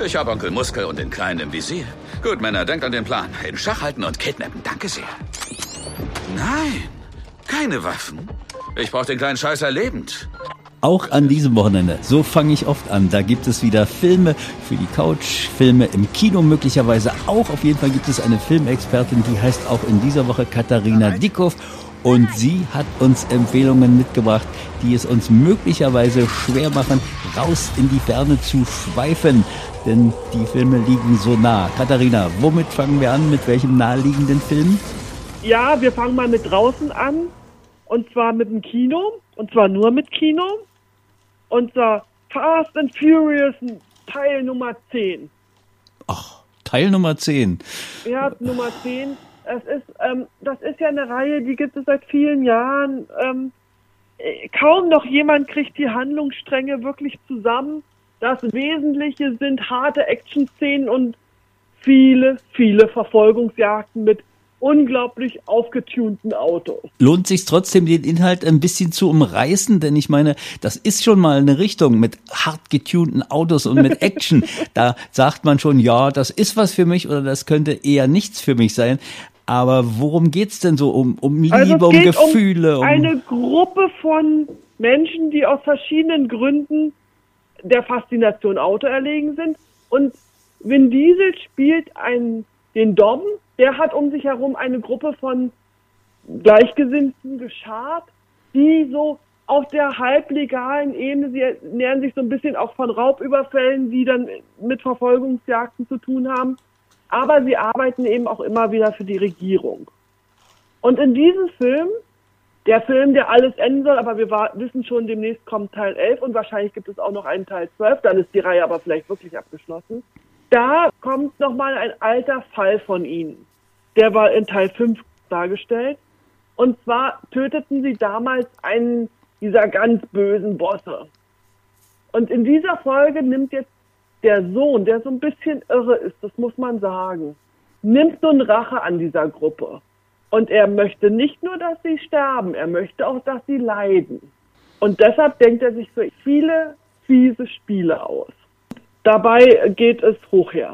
Ich habe Onkel Muskel und den Kleinen im Visier. Gut, Männer, denkt an den Plan. In Schach halten und kidnappen. Danke sehr. Nein, keine Waffen. Ich brauche den kleinen Scheißer lebend. Auch an diesem Wochenende, so fange ich oft an, da gibt es wieder Filme für die Couch, Filme im Kino möglicherweise auch. Auf jeden Fall gibt es eine Filmexpertin, die heißt auch in dieser Woche Katharina Dickhoff. Und sie hat uns Empfehlungen mitgebracht, die es uns möglicherweise schwer machen, raus in die Ferne zu schweifen. Denn die Filme liegen so nah. Katharina, womit fangen wir an? Mit welchem naheliegenden Film? Ja, wir fangen mal mit draußen an. Und zwar mit dem Kino. Und zwar nur mit Kino. Und zwar Fast and Furious Teil Nummer 10. Ach, Teil Nummer 10. Ja, Nummer 10. Das ist ja eine Reihe, die gibt es seit vielen Jahren. Kaum noch jemand kriegt die Handlungsstränge wirklich zusammen. Das Wesentliche sind harte Action-Szenen und viele, viele Verfolgungsjagden mit unglaublich aufgetunten Autos. Lohnt sich trotzdem, den Inhalt ein bisschen zu umreißen? Denn ich meine, das ist schon mal eine Richtung mit hart getunten Autos und mit Action. Da sagt man schon, ja, das ist was für mich oder das könnte eher nichts für mich sein. Aber worum geht's denn so? Um Liebe, also um Gefühle? Um eine Gruppe von Menschen, die aus verschiedenen Gründen der Faszination Auto erlegen sind. Und Vin Diesel spielt den Dom, der hat um sich herum eine Gruppe von Gleichgesinnten geschart, die so auf der halblegalen Ebene, sie nähern sich so ein bisschen auch von Raubüberfällen, die dann mit Verfolgungsjagden zu tun haben, aber sie arbeiten eben auch immer wieder für die Regierung. Und in diesem Film, der alles enden soll, aber wir wissen schon, demnächst kommt Teil 11 und wahrscheinlich gibt es auch noch einen Teil 12, dann ist die Reihe aber vielleicht wirklich abgeschlossen. Da kommt nochmal ein alter Fall von ihnen. Der war in Teil 5 dargestellt. Und zwar töteten sie damals einen dieser ganz bösen Bosse. Und in dieser Folge nimmt jetzt der Sohn, der so ein bisschen irre ist, das muss man sagen, nimmt nun Rache an dieser Gruppe. Und er möchte nicht nur, dass sie sterben, er möchte auch, dass sie leiden. Und deshalb denkt er sich so viele fiese Spiele aus. Dabei geht es hoch her.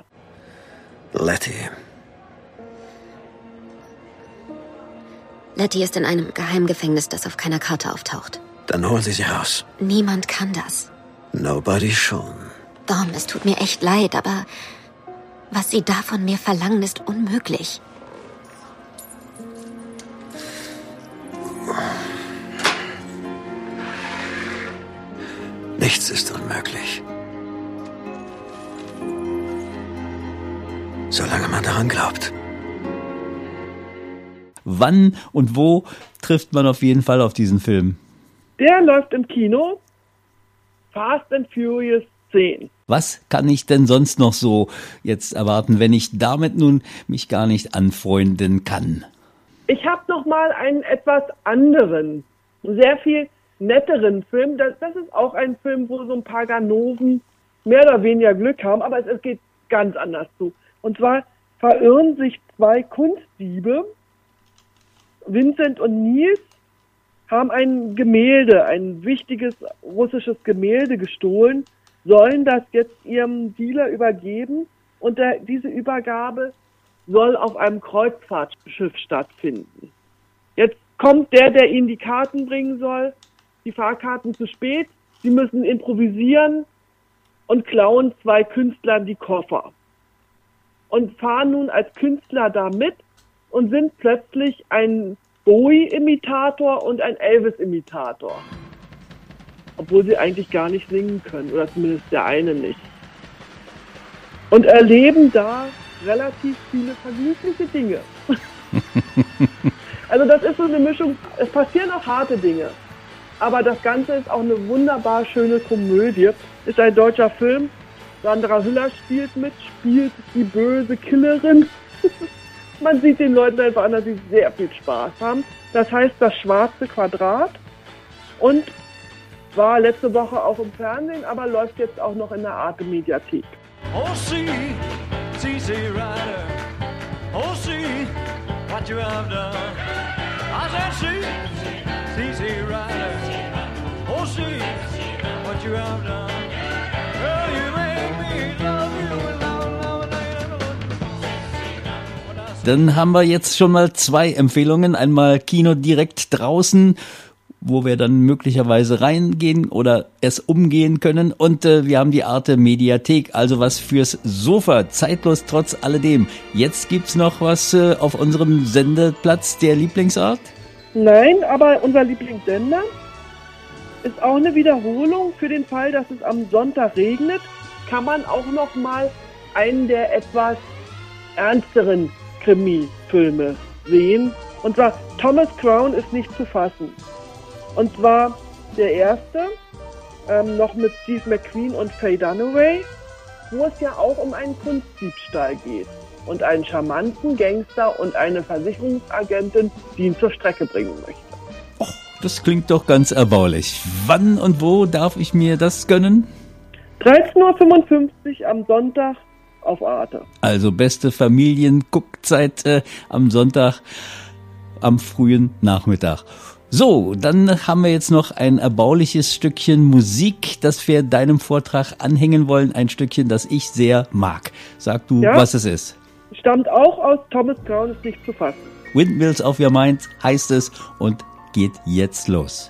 Letty ist in einem Geheimgefängnis, das auf keiner Karte auftaucht. Dann holen Sie sie raus. Niemand kann das. Nobody schon. Dom, es tut mir echt leid, aber was Sie da von mir verlangen, ist unmöglich. Nichts ist unmöglich. Solange man daran glaubt. Wann und wo trifft man auf jeden Fall auf diesen Film? Der läuft im Kino. Fast and Furious 10. Was kann ich denn sonst noch so jetzt erwarten, wenn ich damit nun mich gar nicht anfreunden kann? Ich habe noch mal einen etwas anderen, sehr viel netteren Film. Das ist auch ein Film, wo so ein paar Ganoven mehr oder weniger Glück haben, aber es geht ganz anders zu. Und zwar verirren sich zwei Kunstdiebe, Vincent und Nils, haben ein Gemälde, ein wichtiges russisches Gemälde gestohlen, sollen das jetzt ihrem Dealer übergeben und diese Übergabe soll auf einem Kreuzfahrtschiff stattfinden. Jetzt kommt der ihnen die Karten bringen soll, die Fahrkarten zu spät, sie müssen improvisieren und klauen zwei Künstlern die Koffer. Und fahren nun als Künstler da mit und sind plötzlich ein Bowie-Imitator und ein Elvis-Imitator. Obwohl sie eigentlich gar nicht singen können, oder zumindest der eine nicht. Und erleben da relativ viele vergnügliche Dinge. Also das ist so eine Mischung, es passieren auch harte Dinge. Aber das Ganze ist auch eine wunderbar schöne Komödie. Ist ein deutscher Film. Sandra Hüller spielt die böse Killerin. Man sieht den Leuten einfach an, dass sie sehr viel Spaß haben. Das heißt Das schwarze Quadrat und war letzte Woche auch im Fernsehen, aber läuft jetzt auch noch in der Arte-Mediathek. Oh, see, it's easy rider. Oh, see what you have done. I said, see, it's easy rider. Oh, see what you have done. Girl, you make me love you. Dann haben wir jetzt schon mal 2 Empfehlungen. Einmal Kino direkt draußen, wo wir dann möglicherweise reingehen oder es umgehen können. Und wir haben die Arte Mediathek, also was fürs Sofa, zeitlos trotz alledem. Jetzt gibt's noch was auf unserem Sendeplatz der Lieblingsart? Nein, aber unser Lieblingssender ist auch eine Wiederholung. Für den Fall, dass es am Sonntag regnet, kann man auch noch mal einen der etwas ernsteren Krimi-Filme sehen. Und zwar Thomas Crown ist nicht zu fassen. Und zwar der erste, noch mit Steve McQueen und Faye Dunaway, wo es ja auch um einen Kunstdiebstahl geht und einen charmanten Gangster und eine Versicherungsagentin, die ihn zur Strecke bringen möchte. Oh, das klingt doch ganz erbaulich. Wann und wo darf ich mir das gönnen? 13:55 Uhr am Sonntag auf Arte. Also beste Familienguckzeit am Sonntag am frühen Nachmittag. So, dann haben wir jetzt noch ein erbauliches Stückchen Musik, das wir deinem Vortrag anhängen wollen. Ein Stückchen, das ich sehr mag. Sag du, was es ist. Stammt auch aus Thomas Crown, ist nicht zu fassen. Windmills of Your Mind heißt es und geht jetzt los.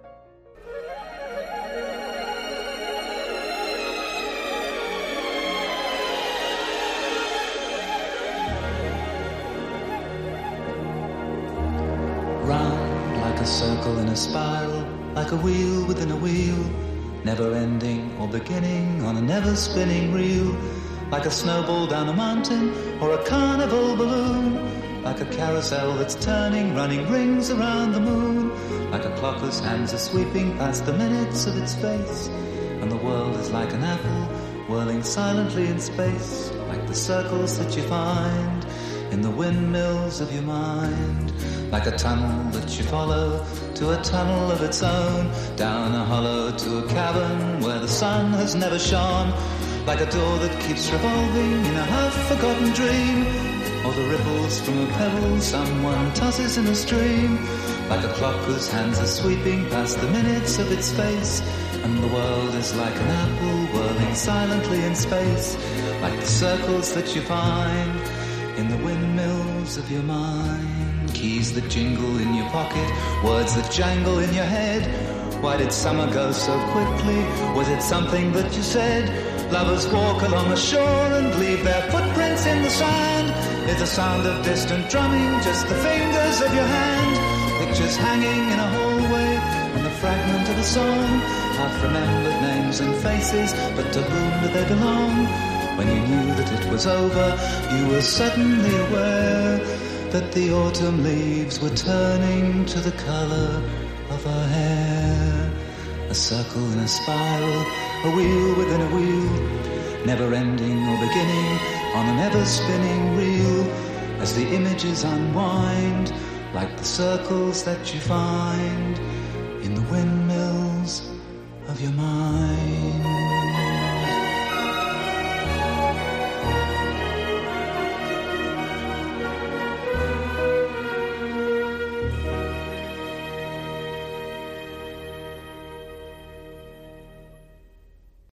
Like a circle in a spiral, like a wheel within a wheel, never ending or beginning on a never spinning reel, like a snowball down a mountain or a carnival balloon, like a carousel that's turning, running rings around the moon, like a clock whose hands are sweeping past the minutes of its face, and the world is like an apple whirling silently in space, like the circles that you find in the windmills of your mind. Like a tunnel that you follow to a tunnel of its own, down a hollow to a cavern where the sun has never shone. Like a door that keeps revolving in a half-forgotten dream, or the ripples from a pebble someone tosses in a stream. Like a clock whose hands are sweeping past the minutes of its face, and the world is like an apple whirling silently in space. Like the circles that you find in the windmills of your mind. Keys that jingle in your pocket, words that jangle in your head. Why did summer go so quickly? Was it something that you said? Lovers walk along the shore and leave their footprints in the sand. Is the sound of distant drumming just the fingers of your hand? Pictures hanging in a hallway and the fragment of a song. Half-remembered names and faces, but to whom do they belong? When you knew that it was over, you were suddenly aware that the autumn leaves were turning to the color of her hair. A circle in a spiral, a wheel within a wheel, never ending or beginning on an ever spinning reel, as the images unwind like the circles that you find in the windmills of your mind.